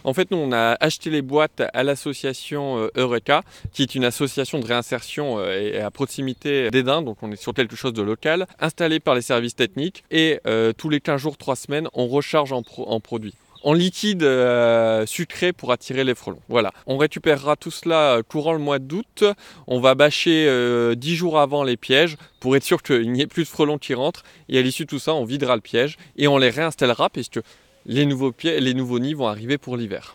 En fait, nous, on a acheté les boîtes à l'association Eureka, qui est une association de réinsertion et à proximité d'Edin, donc on est sur quelque chose de local, installé par les services techniques, et tous les 15 jours, 3 semaines, on recharge en produits. En liquide sucré pour attirer les frelons. Voilà, on récupérera tout cela courant le mois d'août. On va bâcher 10 jours avant les pièges pour être sûr qu'il n'y ait plus de frelons qui rentrent. Et à l'issue de tout ça, on videra le piège et on les réinstallera puisque les nouveaux nids vont arriver pour l'hiver.